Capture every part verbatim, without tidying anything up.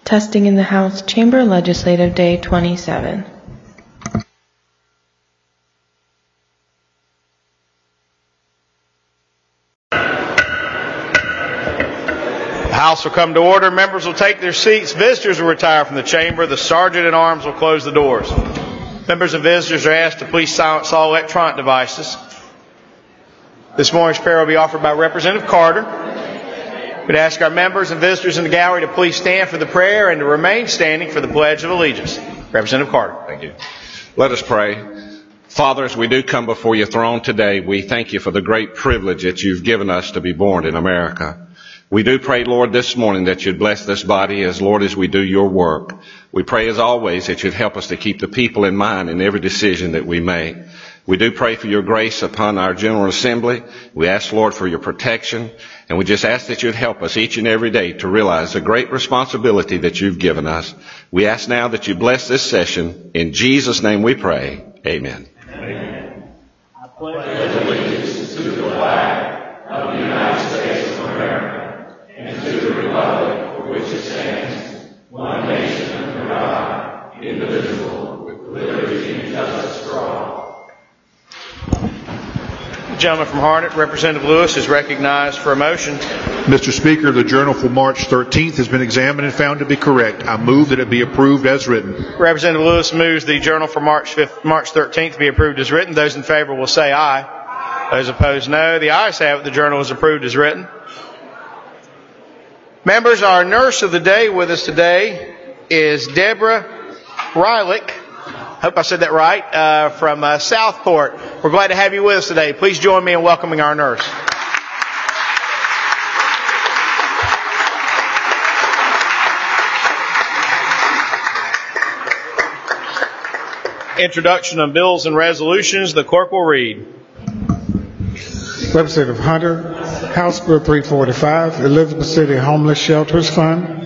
Testing in the House Chamber, Legislative Day twenty-seven. The House will come to order. Members will take their seats. Visitors will retire from the chamber. The Sergeant at Arms will close the doors. Members and visitors are asked to please silence all electronic devices. This morning's prayer will be offered by Representative Carter. We'd ask our members and visitors in the gallery to please stand for the prayer and to remain standing for the Pledge of Allegiance. Representative Carter. Thank you. Let us pray. Father, as we do come before your throne today, we thank you for the great privilege that you've given us to be born in America. We do pray, Lord, this morning that you'd bless this body as, Lord, as we do your work. We pray, as always, that you'd help us to keep the people in mind in every decision that we make. We do pray for your grace upon our General Assembly. We ask, Lord, for your protection. And we just ask that you'd help us each and every day to realize the great responsibility that you've given us. We ask now that you bless this session. In Jesus' name we pray. Amen. Amen. I pledge allegiance to the flag of the United States of America and to the republic for which it stands, one nation under God, indivisible, with liberty and justice for all. The gentleman from Harnett, Representative Lewis, is recognized for a motion. Mister Speaker, the journal for March thirteenth has been examined and found to be correct. I move that it be approved as written. Representative Lewis moves the journal for March fifth, March thirteenth be approved as written. Those in favor will say aye. Those opposed, no. The ayes have it. The journal is approved as written. Members, our nurse of the day with us today is Deborah Rylick. Hope I said that right, uh, from uh, Southport. We're glad to have you with us today. Please join me in welcoming our nurse. Introduction on bills and resolutions. The clerk will read. Representative Hunter, House Bill three forty-five, Elizabeth City Homeless Shelters Fund.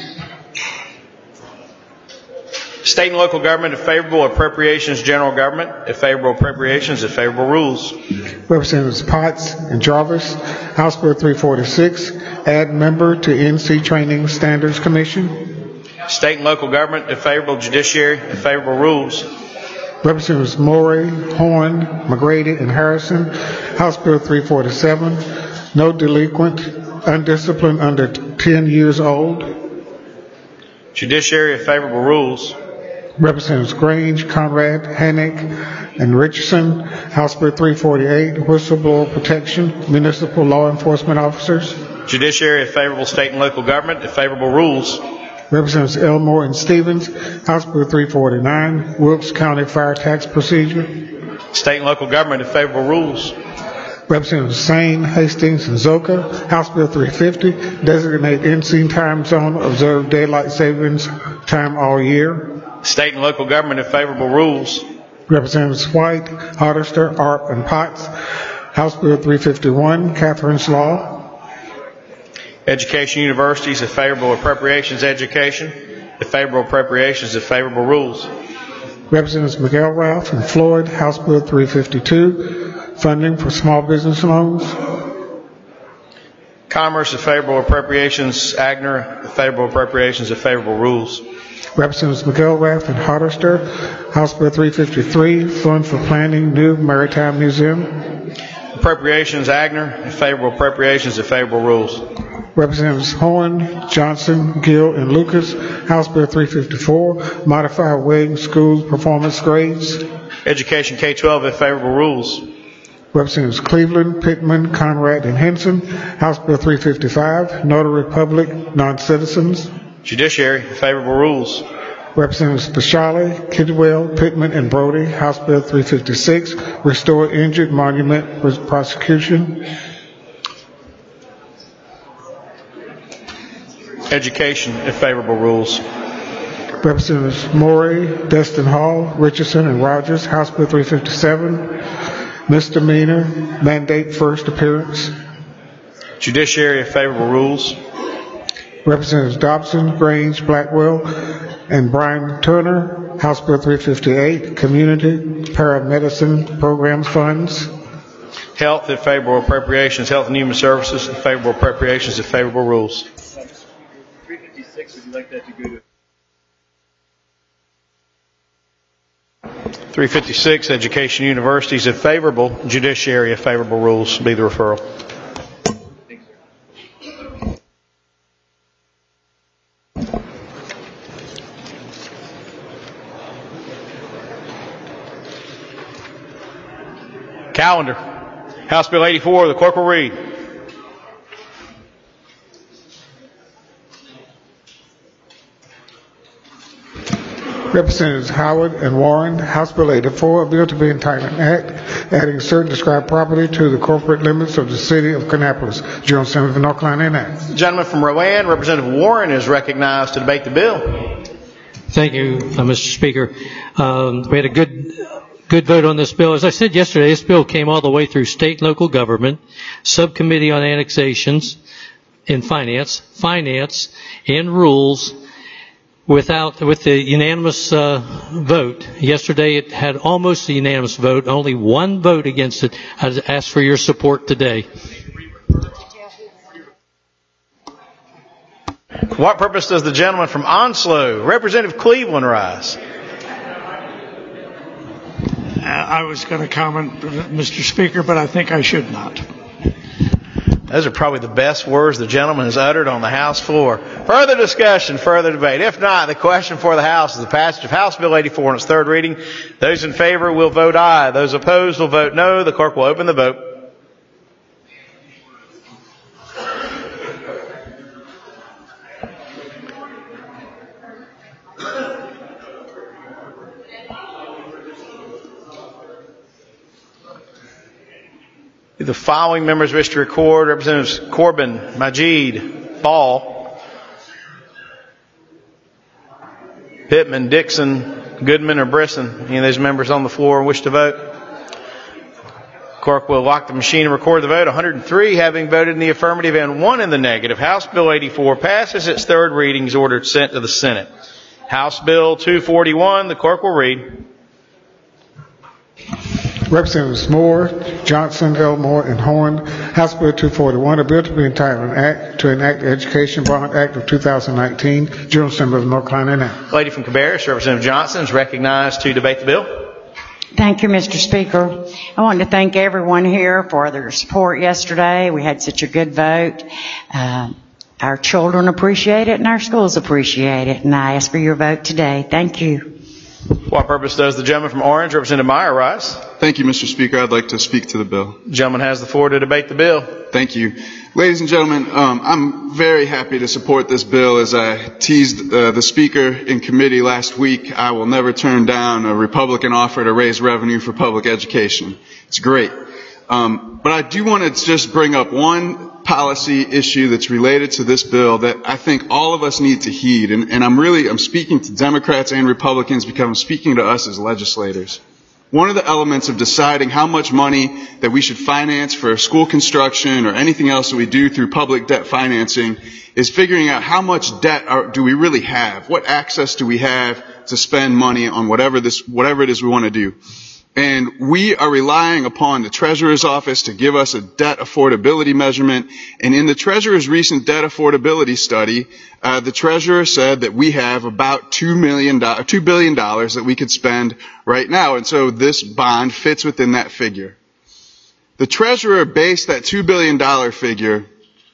State and local government, if favorable, appropriations, general government, if favorable, appropriations, if favorable, rules. Representatives Potts and Jarvis, House Bill three forty-six, add member to N C Training Standards Commission. State and local government, if favorable, judiciary, if favorable, rules. Representatives Morey, Horn, McGrady, and Harrison, House Bill three forty-seven, no delinquent, undisciplined under ten years old. Judiciary, if favorable, rules. Representatives Grange, Conrad, Hannick, and Richardson, House Bill three forty-eight, whistleblower protection, municipal law enforcement officers. Judiciary, if favorable, state and local government, if favorable, rules. Representatives Elmore and Stevens, House Bill three forty-nine, Wilkes County Fire Tax Procedure. State and local government, if favorable, rules. Representatives Sane, Hastings, and Zoka, House Bill three fifty, designate N C time zone, observe daylight savings time all year. State and local government, if favorable, rules. Representatives White, Otterster, Arp, and Potts, House Bill three fifty-one, Catherine's Law. Education universities, if favorable, appropriations, education, if favorable, appropriations, if favorable, rules. Representatives McElrath and Floyd, House Bill three fifty-two, funding for small business loans. Commerce, if favorable, appropriations, Agner, if favorable, appropriations, if favorable, rules. Representatives McElrath and Otterster, House Bill three fifty-three, fund for planning new maritime museum. Appropriations, Agner, if favorable, appropriations, if favorable, rules. Representatives Horn, Johnson, Gill, and Lucas, House Bill three fifty-four, modify weighting schools performance grades. Education K twelve, if favorable, rules. Representatives Cleveland, Pittman, Conrad, and Henson, House Bill three fifty-five, Notary Public, non-citizens. Judiciary, if favorable, rules. Representatives Bashali, Kidwell, Pittman, and Brody, House Bill three fifty-six, restore injured monument prosecution. Education, if favorable, rules. Representatives Morey, Destin Hall, Richardson, and Rogers, House Bill three fifty-seven, misdemeanor, mandate first appearance. Judiciary, if favorable, rules. Representatives Dobson, Grange, Blackwell, and Brian Turner, House Bill three fifty-eight, community paramedicine programs funds. Health, if favorable, appropriations. Health and Human Services, if favorable, appropriations, if favorable, rules. fifty-six, would you like that to go to? three fifty-six, Education Universities, if favorable. Judiciary, if favorable rules, be the referral. Calendar. House Bill eighty-four, the clerk will read. Representatives Howard and Warren, House Bill eighty-four, a bill to be entitled an act adding certain described property to the corporate limits of the city of Kannapolis. General Assembly of North Carolina enacts. The gentleman from Rowan, Representative Warren, is recognized to debate the bill. Thank you, uh, Mister Speaker. Um, we had a good good vote on this bill. As I said yesterday, this bill came all the way through state and local government, subcommittee on annexations in finance, finance, and rules, without with the unanimous uh, vote. Yesterday it had almost a unanimous vote, only one vote against it. I ask for your support today. For what purpose does the gentleman from Onslow, Representative Cleveland, rise? I was going to comment, Mister Speaker, but I think I should not. Those are probably the best words the gentleman has uttered on the House floor. Further discussion, further debate. If not, the question for the House is the passage of House Bill eighty-four on its third reading. Those in favor will vote aye. Those opposed will vote no. The clerk will open the vote. The following members wish to record: Representatives Corbin, Majid, Ball, Pittman, Dixon, Goodman, or Brisson. Any of those members on the floor wish to vote? Clerk will lock the machine and record the vote. one hundred three having voted in the affirmative and one in the negative. House Bill eighty-four passes its third reading, is ordered sent to the Senate. House Bill two forty-one, the clerk will read. Representatives Moore, Johnson, Elmore, and Horn, House Bill two forty-one, a bill to be entitled an act to enact the Education Bond Act of two thousand nineteen. General Assembly of North Carolina enacts. Lady from Cabarrus, Representative Johnson, is recognized to debate the bill. Thank you, Mister Speaker. I want to thank everyone here for their support yesterday. We had such a good vote. Uh, our children appreciate it and our schools appreciate it, and I ask for your vote today. Thank you. For what purpose does the gentleman from Orange, Representative Meyer, rise? Thank you, Mister Speaker. I'd like to speak to the bill. The gentleman has the floor to debate the bill. Thank you. Ladies and gentlemen, um, I'm very happy to support this bill. As I teased uh, the Speaker in committee last week, I will never turn down a Republican offer to raise revenue for public education. It's great. Um, but I do want to just bring up one policy issue that's related to this bill that I think all of us need to heed. And, and I'm really, I'm speaking to Democrats and Republicans because I'm speaking to us as legislators. One of the elements of deciding how much money that we should finance for school construction or anything else that we do through public debt financing is figuring out how much debt are, do we really have? What access do we have to spend money on whatever this, whatever it is we want to do? And we are relying upon the Treasurer's Office to give us a debt affordability measurement. And in the Treasurer's recent debt affordability study, uh, the Treasurer said that we have about two million dollars, two billion dollars that we could spend right now. And so this bond fits within that figure. The Treasurer based that two billion dollars figure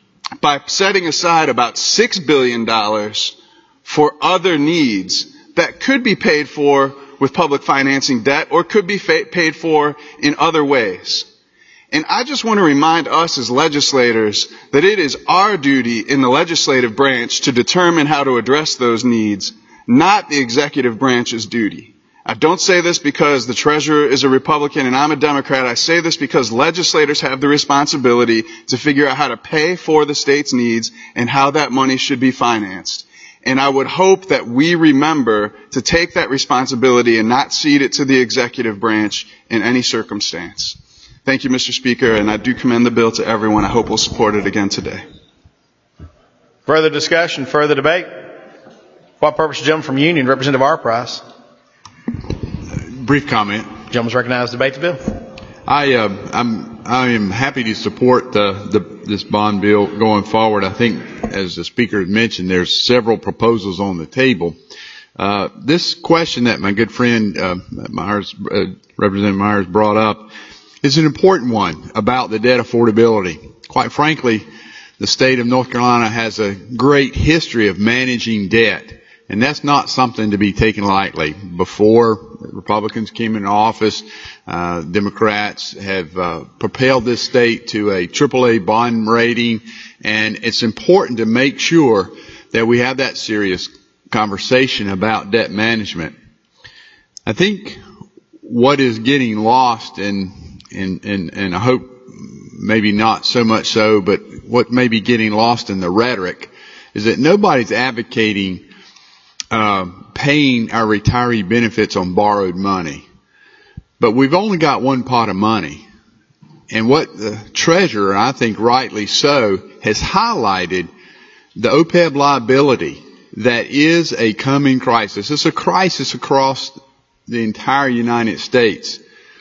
by setting aside about six billion dollars for other needs that could be paid for with public financing debt or could be fa- paid for in other ways. And I just want to remind us as legislators that it is our duty in the legislative branch to determine how to address those needs, not the executive branch's duty. I don't say this because the Treasurer is a Republican and I'm a Democrat. I say this because legislators have the responsibility to figure out how to pay for the state's needs and how that money should be financed. And I would hope that we remember to take that responsibility and not cede it to the executive branch in any circumstance. Thank you, Mister Speaker, and I do commend the bill to everyone. I hope we'll support it again today. Further discussion, further debate. What purpose, gentleman from Union, Representative R. Price? Brief comment. Gentleman's recognized to debate the bill. I, uh, I'm, I am happy to support the, the, this bond bill going forward. I think as the speaker had mentioned, there's several proposals on the table. Uh, this question that my good friend uh, Myers, uh, Representative Myers brought up is an important one about the debt affordability. Quite frankly, the state of North Carolina has a great history of managing debt, and that's not something to be taken lightly. Before Republicans came into office, uh, Democrats have uh, propelled this state to a triple A bond rating, and it's important to make sure that we have that serious conversation about debt management. I think what is getting lost, and and and, and I hope maybe not so much so, but what may be getting lost in the rhetoric is that nobody's advocating uh, paying our retiree benefits on borrowed money. But we've only got one pot of money. And what the treasurer, I think rightly so, has highlighted the O P E B liability that is a coming crisis. It's a crisis across the entire United States.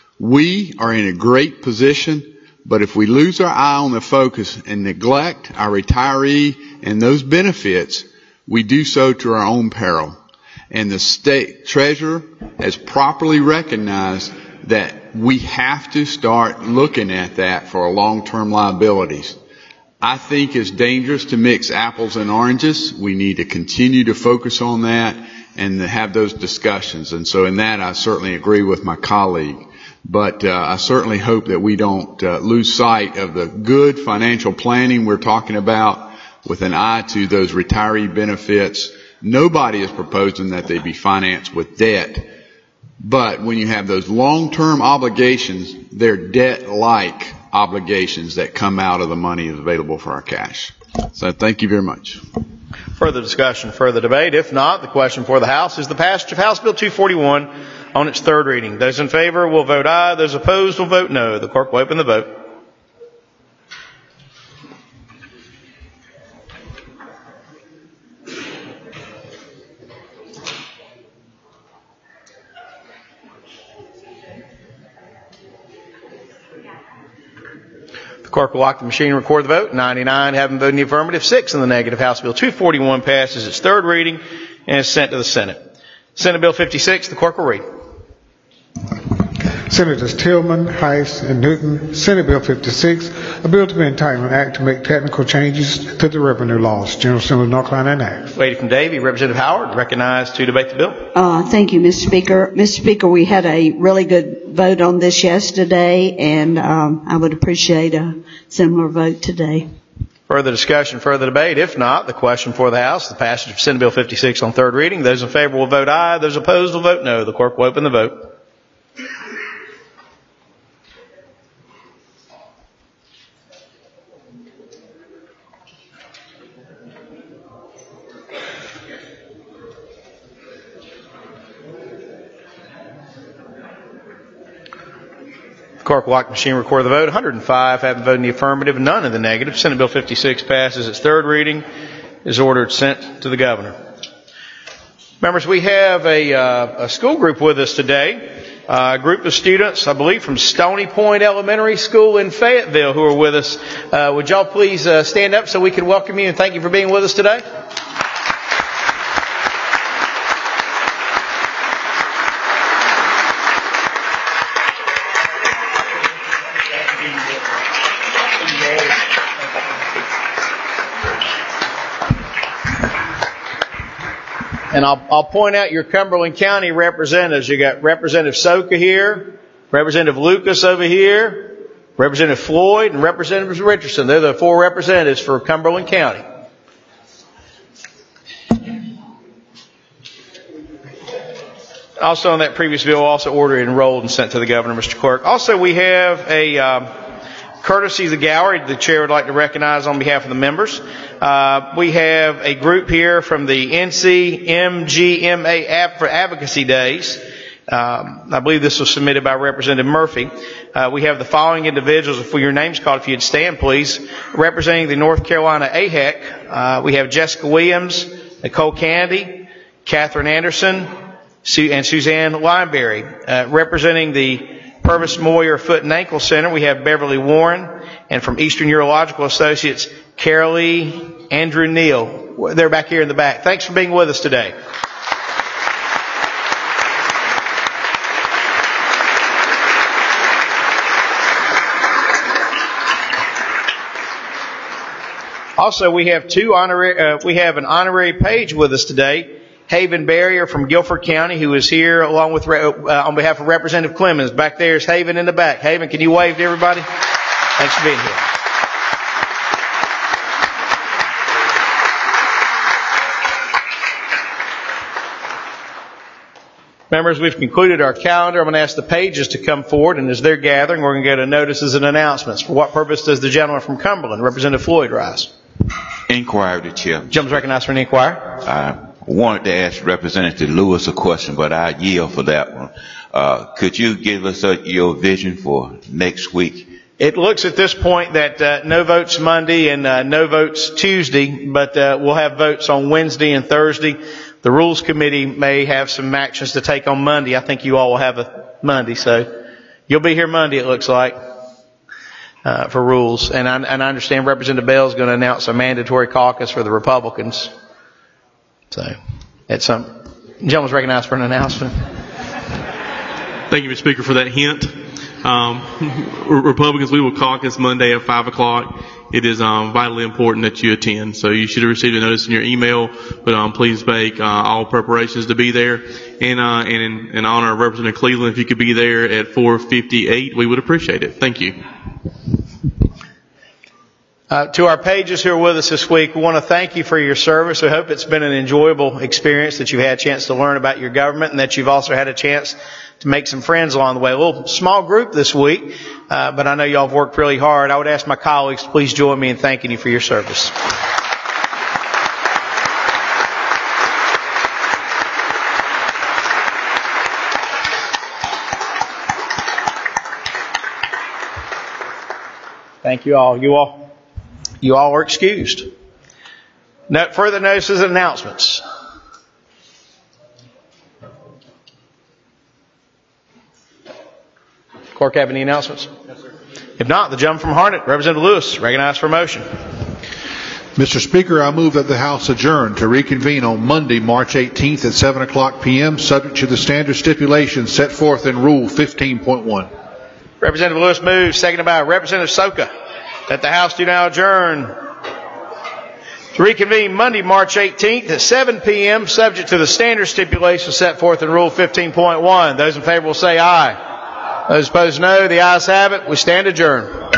We are in a great position, but if we lose our eye on the focus and neglect our retiree and those benefits, we do so to our own peril. And the state treasurer has properly recognized that we have to start looking at that for long-term liabilities. I think it's dangerous to mix apples and oranges. We need to continue to focus on that and to have those discussions. And so in that, I certainly agree with my colleague. But uh, I certainly hope that we don't uh, lose sight of the good financial planning we're talking about with an eye to those retiree benefits. Nobody is proposing that they be financed with debt. But when you have those long-term obligations, they're debt-like obligations that come out of the money available for our cash. So thank you very much. Further discussion, further debate? If not, the question for the House is the passage of House Bill two forty-one on its third reading. Those in favor will vote aye. Those opposed will vote no. The clerk will open the vote. The clerk will lock the machine and record the vote. ninety-nine having voted in the affirmative, six in the negative. House Bill two forty-one passes its third reading and is sent to the Senate. Senate Bill fifty-six, the clerk will read. Senators Tillman, Heiss, and Newton. Senate Bill fifty-six, a bill to be Entitlement Act to make technical changes to the revenue laws. General Assembly of North Carolina enact. Lady from Davie, Representative Howard, recognized to debate the bill. Uh, thank you, Mister Speaker. Mister Speaker, we had a really good vote on this yesterday, and um, I would appreciate a similar vote today. Further discussion, further debate? If not, the question for the House, the passage of Senate Bill fifty-six on third reading. Those in favor will vote aye. Those opposed will vote no. The clerk will open the vote. The clerk will lock the machine, record the vote. one hundred five having voted in the affirmative, none in the negative. Senate Bill fifty-six passes its third reading, is ordered sent to the governor. Members, we have a, uh, a school group with us today. Uh, a group of students, I believe, from Stony Point Elementary School in Fayetteville who are with us. Uh, would y'all please uh, stand up so we can welcome you and thank you for being with us today? And I'll, I'll point out your Cumberland County representatives. You got Representative Soka here, Representative Lucas over here, Representative Floyd, and Representative Richardson. They're the four representatives for Cumberland County. Also on that previous bill, also ordered, enrolled, and sent to the governor, Mister Clerk. Also, we have a um, courtesy of the gallery the chair would like to recognize on behalf of the members. Uh, we have a group here from the N C M G M A App for Advocacy Days. Um, I believe this was submitted by Representative Murphy. Uh, we have the following individuals. For your names called, if you'd stand, please. Representing the North Carolina A H E C, uh, we have Jessica Williams, Nicole Candy, Catherine Anderson, and Suzanne Lineberry. Uh, representing the Purvis Moyer Foot and Ankle Center, we have Beverly Warren, and from Eastern Urological Associates, Carolee Andrew Neal. They're back here in the back. Thanks for being with us today. Also, we have two honorary, uh, we have an honorary page with us today. Haven Barrier from Guilford County, who is here along with, uh, on behalf of Representative Clemens. Back there is Haven in the back. Haven, can you wave to everybody? Thanks for being here. Members, we've concluded our calendar. I'm going to ask the pages to come forward, and as they're gathering, we're going to go to notices and announcements. For what purpose does the gentleman from Cumberland, Representative Floyd, rise? Inquiry, the Chair. Gentleman's recognized for an inquiry. I wanted to ask Representative Lewis a question, but I yield for that one. Uh, could you give us uh, your vision for next week? It looks at this point that uh, no votes Monday and uh, no votes Tuesday, but uh, we'll have votes on Wednesday and Thursday. The Rules Committee may have some actions to take on Monday. I think you all will have a Monday, so you'll be here Monday, it looks like, uh, for Rules. And I, and I understand Representative Bell is going to announce a mandatory caucus for the Republicans. So, at some, gentleman's recognized for an announcement. Thank you, Mister Speaker, for that hint. Um, Republicans, we will caucus Monday at five o'clock. It is um, vitally important that you attend. So you should have received a notice in your email, but um, please make uh, all preparations to be there. And, uh, and in, in honor of Representative Cleveland, if you could be there at four fifty-eight, we would appreciate it. Thank you. Uh, to our pages who are with us this week, we want to thank you for your service. We hope it's been an enjoyable experience, that you've had a chance to learn about your government, and that you've also had a chance to make some friends along the way. A little small group this week, uh, but I know y'all have worked really hard. I would ask my colleagues to please join me in thanking you for your service. Thank you all. You all, you all are excused. No further notices and announcements. Clerk, have any announcements? Yes, sir. If not, the gentleman from Harnett, Representative Lewis, recognized for a motion. Mister Speaker, I move that the House adjourn to reconvene on Monday, March eighteenth at seven o'clock p.m., subject to the standard stipulations set forth in Rule fifteen point one. Representative Lewis moves, seconded by Representative Soka, that the House do now adjourn to reconvene Monday, March eighteenth at seven p.m., subject to the standard stipulations set forth in Rule fifteen point one. Those in favor will say aye. Those opposed, no. The ayes have it. We stand adjourned.